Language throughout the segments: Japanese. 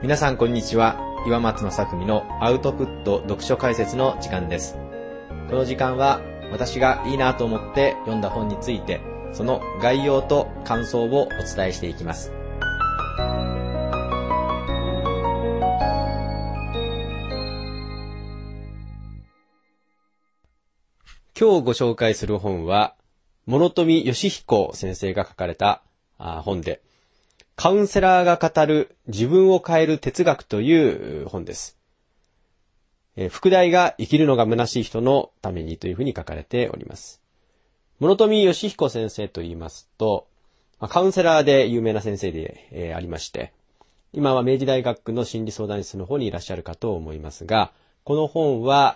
皆さんこんにちは。岩松正文のアウトプット読書解説の時間です。この時間は私がいいなと思って読んだ本について、その概要と感想をお伝えしていきます。今日ご紹介する本は、諸富義彦先生が書かれた本で、カウンセラーが語る自分を変える哲学という本です。副題が生きるのが虚しい人のためにというふうに書かれております。諸富義彦先生と言いますと、カウンセラーで有名な先生でありまして、今は明治大学の心理相談室の方にいらっしゃるかと思いますが、この本は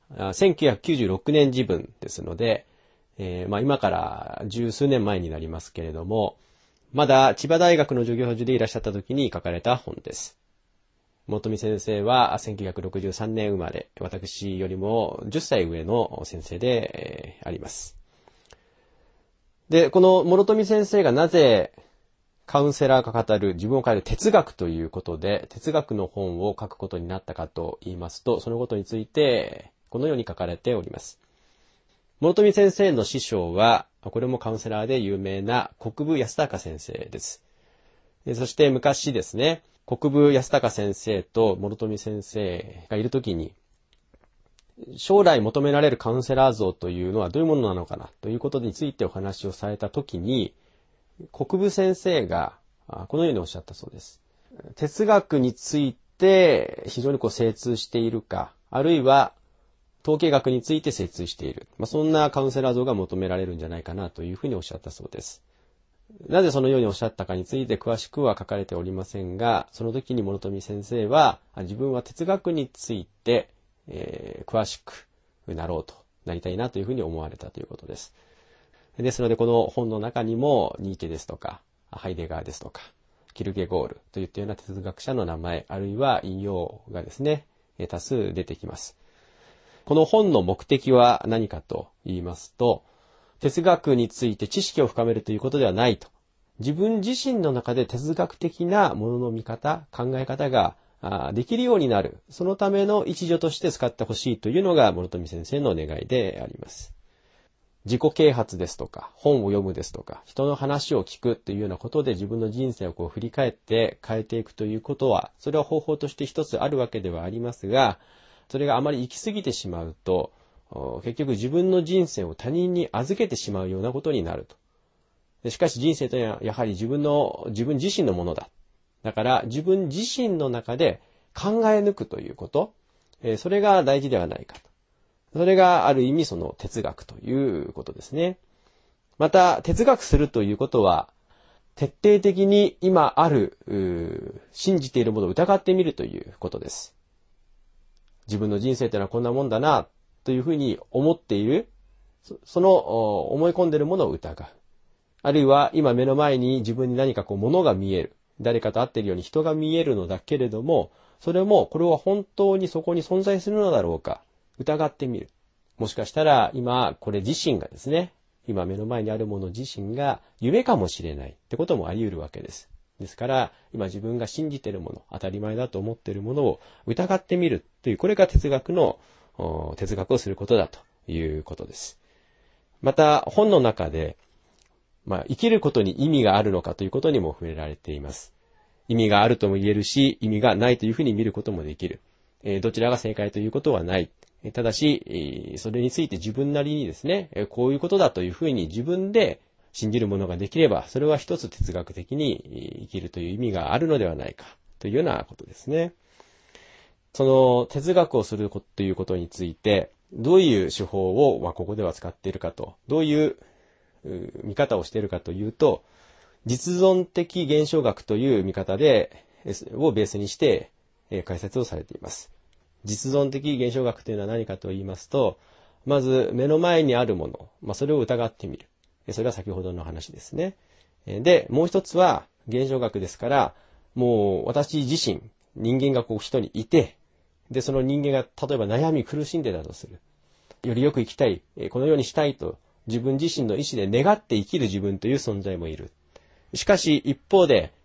1996年時分ですので、今から十数年前になりますけれども、まだ千葉大学の授業授でいらっしゃった時に書かれた本です。諸富先生は1963年生まれ、私よりも10歳上の先生であります。で、この諸富先生がなぜカウンセラーが語る自分を変える哲学ということで、哲学の本を書くことになったかと言いますと、そのことについてこのように書かれております。諸富先生の師匠は、これもカウンセラーで有名な国分安隆先生です。そして昔ですね、国分安隆先生と諸富先生がいるときに、将来求められるカウンセラー像というのはどういうものなのかなということについてお話をされたときに、国分先生がこのようにおっしゃったそうです。哲学について非常に精通しているか、あるいは統計学について精通している。そんなカウンセラー像が求められるんじゃないかなというふうにおっしゃったそうです。なぜそのようにおっしゃったかについて詳しくは書かれておりませんが、その時に諸富先生は自分は哲学について、詳しくなりたいなというふうに思われたということです。ですのでこの本の中にもニーチェですとかハイデガーですとかキルケゴールといったような哲学者の名前あるいは引用がですね多数出てきます。この本の目的は何かと言いますと、哲学について知識を深めるということではないと。自分自身の中で哲学的なものの見方、考え方ができるようになる。そのための一助として使ってほしいというのが諸富先生の願いであります。自己啓発ですとか、本を読むですとか、人の話を聞くというようなことで自分の人生を振り返って変えていくということは、それは方法として一つあるわけではありますが、それがあまり行き過ぎてしまうと、結局自分の人生を他人に預けてしまうようなことになると。しかし人生というのはやはり自分自身のものだ。だから自分自身の中で考え抜くということ、それが大事ではないかと。それがある意味その哲学ということですね。また哲学するということは、徹底的に今ある信じているものを疑ってみるということです。自分の人生というのはこんなもんだなというふうに思っている、その思い込んでいるものを疑う。あるいは今目の前に自分に何か物が見える。誰かと会っているように人が見えるのだけれども、それは本当にそこに存在するのだろうか。疑ってみる。もしかしたら今これ自身がですね、今目の前にあるもの自身が夢かもしれないってこともあり得るわけです。ですから今自分が信じているもの、当たり前だと思っているものを疑ってみるという、これが哲学をすることだということです。また本の中で、生きることに意味があるのかということにも触れられています。意味があるとも言えるし、意味がないというふうに見ることもできる。どちらが正解ということはない。ただし、それについて自分なりにですね、こういうことだというふうに自分で信じるものができれば、それは一つ哲学的に生きるという意味があるのではないかというようなことですね。その哲学をするということについて、どういう手法をここでは使っているかと、どういう見方をしているかというと、実存的現象学という見方をベースにして解説をされています。実存的現象学というのは何かと言いますと、まず目の前にあるもの、それを疑ってみる。それは先ほどの話ですね。で、もう一つは現象学ですから、もう私自身、人間が人にいて、で、その人間が例えば悩み苦しんでたとする。よりよく生きたい、このようにしたいと自分自身の意思で願って生きる自分という存在もいる。しかし一方で、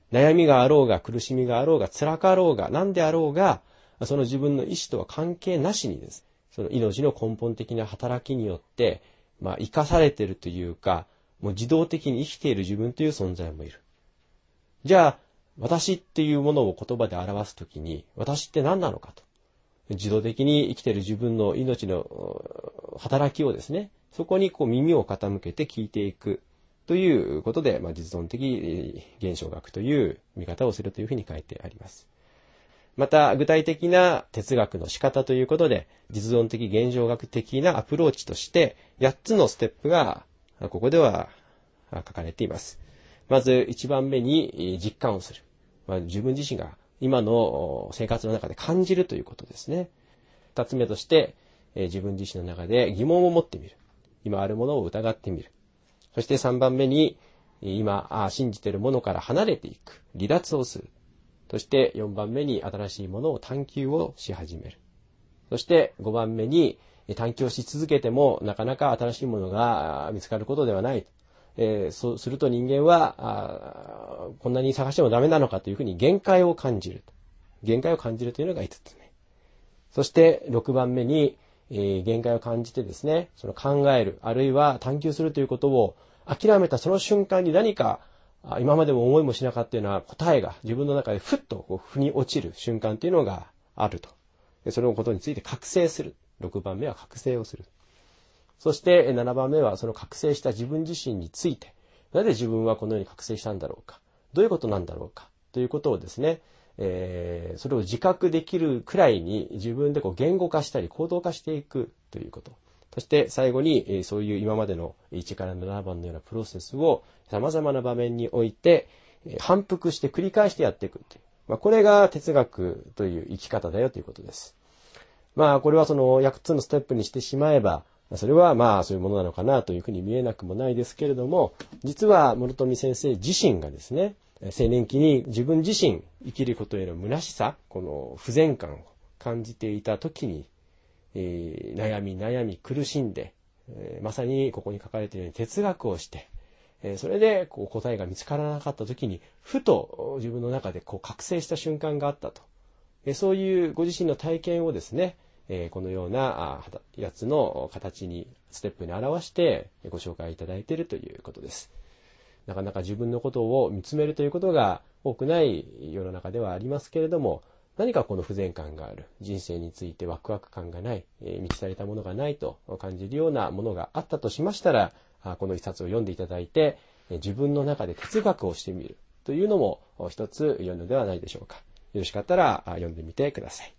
悩みがあろうが、苦しみがあろうが、辛かろうが、何であろうが、その自分の意思とは関係なしにです。その命の根本的な働きによって、生かされているというか、もう自動的に生きている自分という存在もいる。じゃあ、私っていうものを言葉で表すときに、私って何なのかと。自動的に生きている自分の命の働きをですね、そこに耳を傾けて聞いていくということで、実存的現象学という見方をするというふうに書いてあります。また、具体的な哲学の仕方ということで、実存的現象学的なアプローチとして、8つのステップが、ここでは書かれています。まず、1番目に実感をする。自分自身が今の生活の中で感じるということですね。2つ目として、自分自身の中で疑問を持ってみる。今あるものを疑ってみる。そして3番目に、今信じているものから離れていく。離脱をする。そして4番目に新しいものを探求をし始める。そして5番目に探求をし続けてもなかなか新しいものが見つかることではない。そうすると人間はこんなに探してもダメなのかというふうに限界を感じる。限界を感じるというのが5つ目。そして6番目に限界を感じてですね、その考える、あるいは探求するということを諦めたその瞬間に何か今までも思いもしなかったような答えが自分の中でふっと腑に落ちる瞬間というのがあると。そのことについて覚醒する。6番目は覚醒をする。そして7番目はその覚醒した自分自身について、なぜ自分はこのように覚醒したんだろうか。どういうことなんだろうか。ということをですね、それを自覚できるくらいに自分で言語化したり行動化していくということ。そして最後にそういう今までの1から7番のようなプロセスを様々な場面において反復して繰り返してやっていくという。これが哲学という生き方だよということです。これはその8つのステップにしてしまえば、それはそういうものなのかなというふうに見えなくもないですけれども、実は諸富先生自身がですね、青年期に自分自身生きることへの虚しさ、この不全感を感じていた時に、悩み苦しんで、まさにここに書かれているように哲学をして、それで答えが見つからなかった時にふと自分の中で覚醒した瞬間があったと、そういうご自身の体験をですね、このような8つの形にステップに表してご紹介いただいているということです。なかなか自分のことを見つめるということが多くない世の中ではありますけれども、何かこの不全感がある、人生についてワクワク感がない、満ち足りたものがないと感じるようなものがあったとしましたら、この一冊を読んでいただいて、自分の中で哲学をしてみるというのも一つ良いのではないでしょうか。よろしかったら読んでみてください。